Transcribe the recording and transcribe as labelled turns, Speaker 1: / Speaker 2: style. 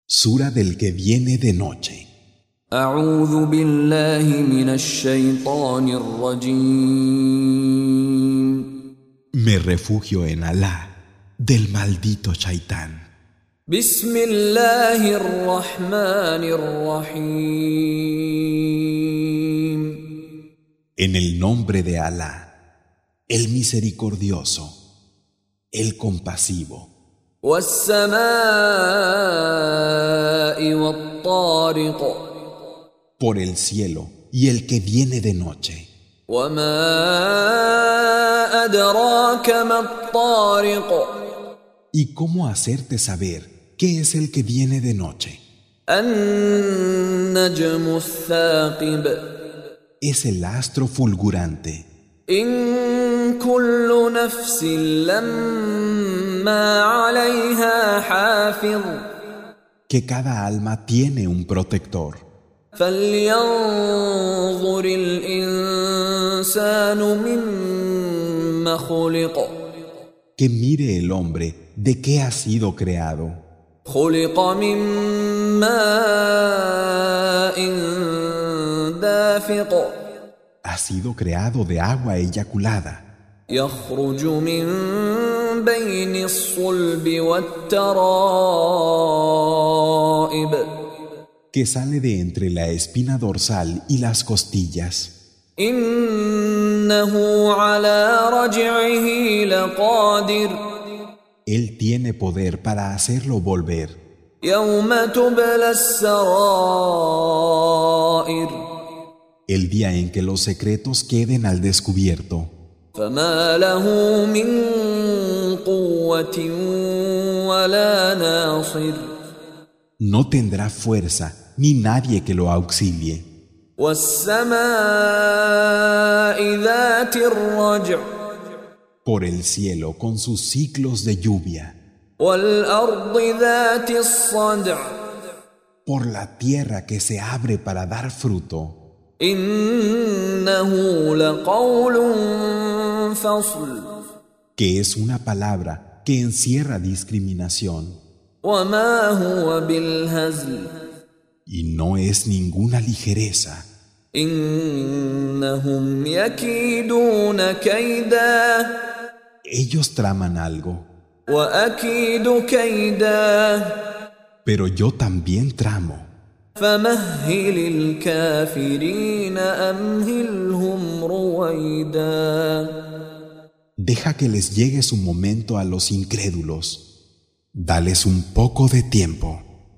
Speaker 1: Sura del que viene de noche.
Speaker 2: أعوذ بالله من الشيطان الرجيم.
Speaker 1: Me refugio en Alá, del maldito Shaitán.
Speaker 2: بسم الله الرحمن الرحيم.
Speaker 1: En el nombre de Alá, el misericordioso, el compasivo.
Speaker 2: والسماء والطارق.
Speaker 1: Por el cielo y el que viene de noche.
Speaker 2: وما أدراك ما الطارق.
Speaker 1: ¿Y cómo hacerte saber qué es el que viene de noche?
Speaker 2: النجم الثاقب.
Speaker 1: Es el astro fulgurante.
Speaker 2: إن كل نفس لما عليها حافظ.
Speaker 1: Que cada alma tiene un protector.
Speaker 2: فلينظر الإنسان مما خلق.
Speaker 1: Que mire el hombre de qué ha sido creado.
Speaker 2: خلق من ماء دافق.
Speaker 1: Ha sido creado de agua eyaculada.
Speaker 2: يخرج من بين الصلب والترائب.
Speaker 1: Que sale de entre la espina dorsal y las costillas.
Speaker 2: إنه على رجعه لقادر.
Speaker 1: Él tiene poder para hacerlo volver.
Speaker 2: يوم تبلى السرائر.
Speaker 1: El día en que los secretos queden al descubierto.
Speaker 2: فما له من قوة ولا ناصر.
Speaker 1: No tendrá fuerza ni nadie que lo auxilie.
Speaker 2: والسماء ذات الرجع.
Speaker 1: Por el cielo con sus ciclos de lluvia.
Speaker 2: والأرض ذات الصدع.
Speaker 1: Por la tierra que se abre para dar fruto.
Speaker 2: إنه لقول فصل.
Speaker 1: Que es una palabra que encierra discriminación.
Speaker 2: وما هو بالهزل.
Speaker 1: Y no es ninguna ligereza.
Speaker 2: إنهم يكيدون كيدا.
Speaker 1: Ellos traman algo.
Speaker 2: وأكيد كيدا.
Speaker 1: Pero yo también tramo.
Speaker 2: فمهل الكافرين أمهلهم رويدا.
Speaker 1: Deja que les llegue su momento a los incrédulos. Dales un poco de tiempo.